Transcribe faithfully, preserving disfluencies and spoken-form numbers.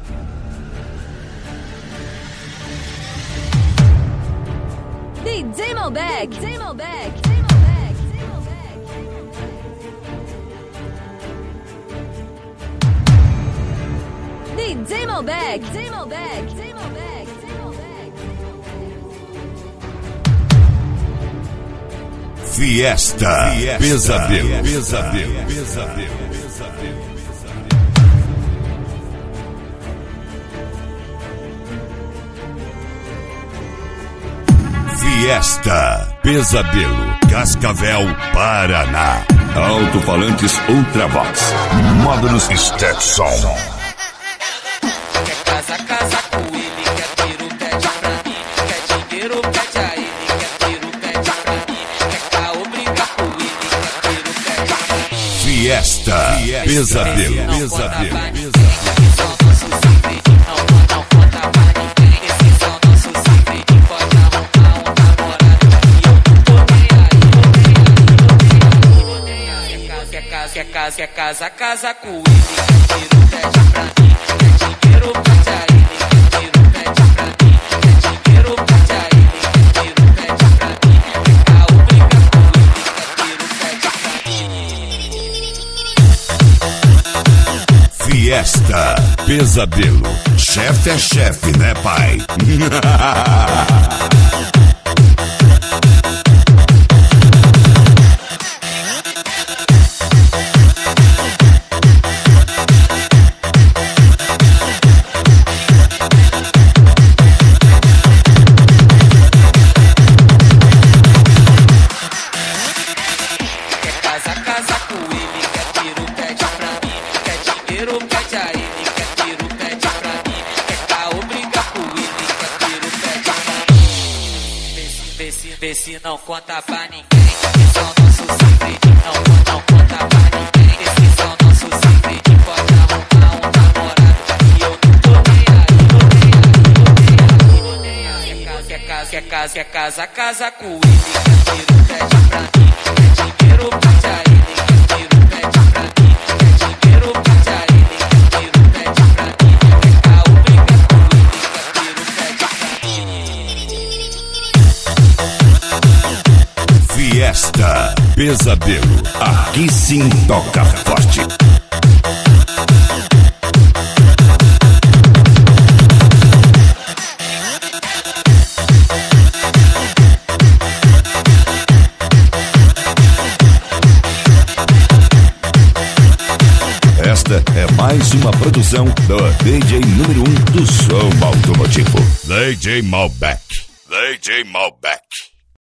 D J Malbec, D J Malbec, D J Malbec, D J Malbec, D J Malbec, Fiesta, Fiesta, Pesadelo, Pesadelo, Pesadelo, Pesadelo. Fiesta, Pesadelo, Cascavel, Paraná. Alto-falantes Ultravox, Módulos Stetson. Quer casa, casa com ele, quer tiro, pede pra mim. Quer dinheiro, pede a ele, quer tiro, pede pra mim. Quer caô, briga com ele, quer tiro, pede pra mim. Fiesta, Fiesta, Pesadelo, Pesadelo, Pesadelo. Quer casa, quer casa, casa com ele, quer tiro, pede pra mim. Quer dinheiro, pede a ele, quer tiro, pede pra mim. Quer dinheiro, pede a ele, quer tiro, pede pra mim. Quer caô, briga com ele, quer tiro, pede pra mim. Fiesta, Pesadelo, chefe é chefe, né, pai? Vê se não conta pra ninguém, esse é o nosso segredo. Não, não conta pra ninguém, esse é o nosso segredo. Pode arrumar um namorado e eu não tô nem aí, tô nem aí, tô nem aí. Quer casa, quer casa, quer casa, casa com ele, quer tiro, pede pra mim. Quer dinheiro, pede a ele, quer tiro, pede pra mim. Quer dinheiro, pede a ele, quer tiro, pede pra mim. Quer caô, briga com ele, quer tiro, pede pra mim. Fiesta, Pesadelo, aqui sim toca forte. Esta é mais uma produção do D J número um do som automotivo, D J Malbec, D J Malbec.